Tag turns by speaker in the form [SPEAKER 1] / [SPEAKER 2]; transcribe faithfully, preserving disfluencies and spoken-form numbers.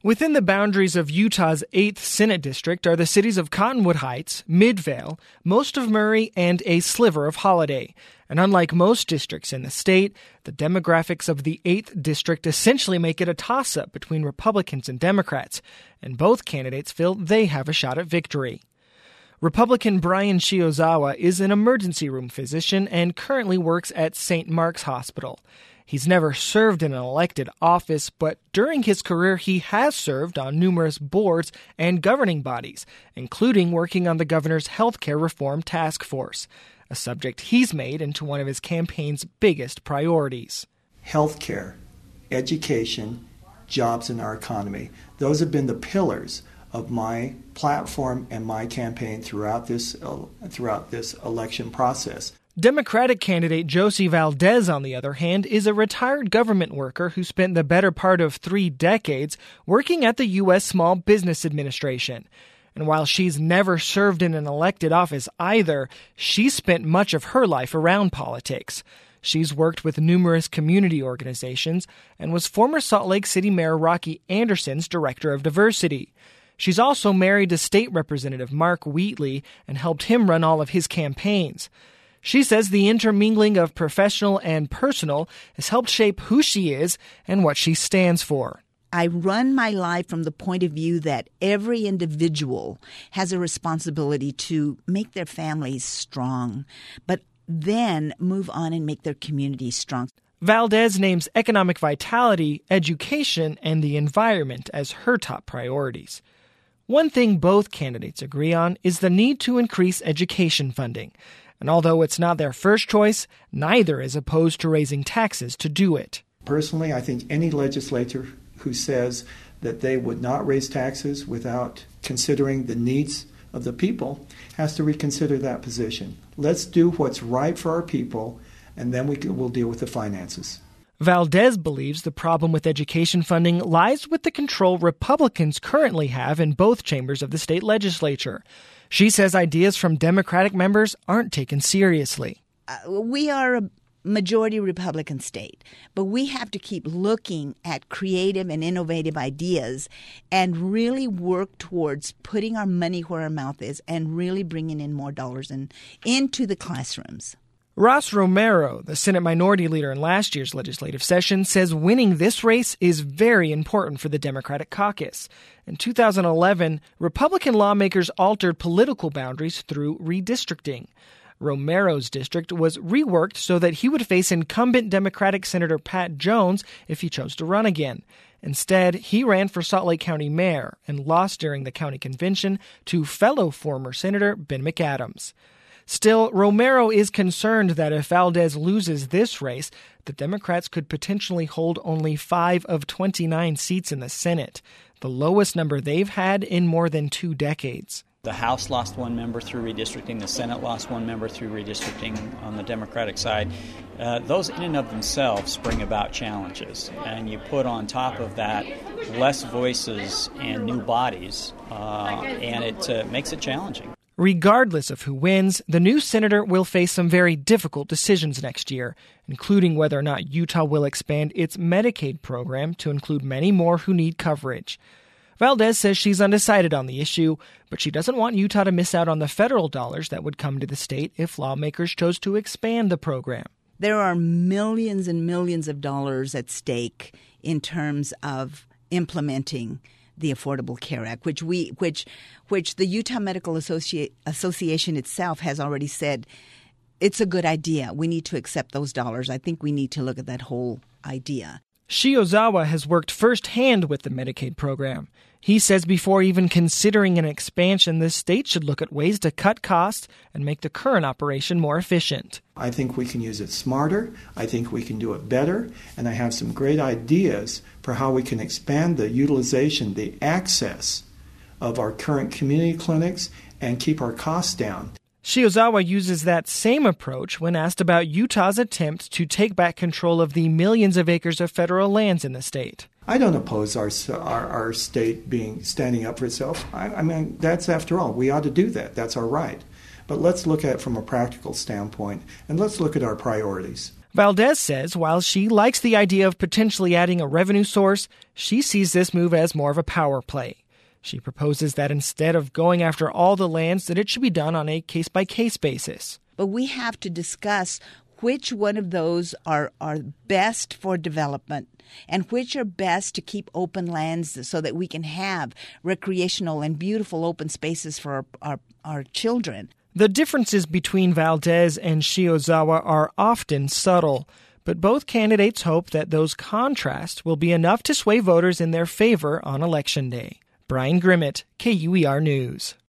[SPEAKER 1] Within the boundaries of Utah's eighth Senate District are the cities of Cottonwood Heights, Midvale, most of Murray, and a sliver of Holiday. And unlike most districts in the state, the demographics of the eighth District essentially make it a toss-up between Republicans and Democrats, and both candidates feel they have a shot at victory. Republican Brian Shiozawa is an emergency room physician and currently works at Saint Mark's Hospital. He's never served in an elected office, but during his career he has served on numerous boards and governing bodies, including working on the governor's healthcare reform task force, a subject he's made into one of his campaign's biggest priorities.
[SPEAKER 2] Healthcare, education, jobs in our economy. Those have been the pillars of my platform and my campaign throughout this uh, throughout this election process.
[SPEAKER 1] Democratic candidate Josie Valdez, on the other hand, is a retired government worker who spent the better part of three decades working at the U S Small Business Administration. And while she's never served in an elected office either, she's spent much of her life around politics. She's worked with numerous community organizations and was former Salt Lake City Mayor Rocky Anderson's Director of Diversity. She's also married to State Representative Mark Wheatley and helped him run all of his campaigns. She says the intermingling of professional and personal has helped shape who she is and what she stands for.
[SPEAKER 3] I run my life from the point of view that every individual has a responsibility to make their families strong, but then move on and make their communities strong.
[SPEAKER 1] Valdez names economic vitality, education, and the environment as her top priorities. One thing both candidates agree on is the need to increase education funding. And although it's not their first choice, neither is opposed to raising taxes to do it.
[SPEAKER 2] Personally, I think any legislator who says that they would not raise taxes without considering the needs of the people has to reconsider that position. Let's do what's right for our people, and then we can, we'll deal with the finances.
[SPEAKER 1] Valdez believes the problem with education funding lies with the control Republicans currently have in both chambers of the state legislature. She says ideas from Democratic members aren't taken seriously.
[SPEAKER 3] Uh, we are a majority Republican state, but we have to keep looking at creative and innovative ideas and really work towards putting our money where our mouth is and really bringing in more dollars in, into the classrooms.
[SPEAKER 1] Ross Romero, the Senate Minority Leader in last year's legislative session, says winning this race is very important for the Democratic caucus. In two thousand eleven, Republican lawmakers altered political boundaries through redistricting. Romero's district was reworked so that he would face incumbent Democratic Senator Pat Jones if he chose to run again. Instead, he ran for Salt Lake County mayor and lost during the county convention to fellow former Senator Ben McAdams. Still, Romero is concerned that if Valdez loses this race, the Democrats could potentially hold only five of twenty-nine seats in the Senate, the lowest number they've had in more than two decades.
[SPEAKER 4] The House lost one member through redistricting. The Senate lost one member through redistricting on the Democratic side. Uh, those in and of themselves bring about challenges. And you put on top of that less voices and new bodies, uh, and it uh, makes it challenging.
[SPEAKER 1] Regardless of who wins, the new senator will face some very difficult decisions next year, including whether or not Utah will expand its Medicaid program to include many more who need coverage. Valdez says she's undecided on the issue, but she doesn't want Utah to miss out on the federal dollars that would come to the state if lawmakers chose to expand the program.
[SPEAKER 3] There are millions and millions of dollars at stake in terms of implementing the Affordable Care Act, which we, which, which the Utah Medical Associ- Association itself has already said it's a good idea. We need to accept those dollars. I think we need to look at that whole idea.
[SPEAKER 1] Shiozawa has worked firsthand with the Medicaid program. He says before even considering an expansion, the state should look at ways to cut costs and make the current operation more efficient.
[SPEAKER 2] I think we can use it smarter. I think we can do it better. And I have some great ideas for how we can expand the utilization, the access of our current community clinics and keep our costs down.
[SPEAKER 1] Shiozawa uses that same approach when asked about Utah's attempt to take back control of the millions of acres of federal lands in the state.
[SPEAKER 2] I don't oppose our our, our state being standing up for itself. I, I mean, that's, after all, we ought to do that. That's our right. But let's look at it from a practical standpoint, and let's look at our priorities.
[SPEAKER 1] Valdez says while she likes the idea of potentially adding a revenue source, she sees this move as more of a power play. She proposes that instead of going after all the lands, that it should be done on a case-by-case basis.
[SPEAKER 3] But we have to discuss which one of those are, are best for development and which are best to keep open lands so that we can have recreational and beautiful open spaces for our, our, our children.
[SPEAKER 1] The differences between Valdez and Shiozawa are often subtle, but both candidates hope that those contrasts will be enough to sway voters in their favor on Election Day. Brian Grimmett, K U E R News.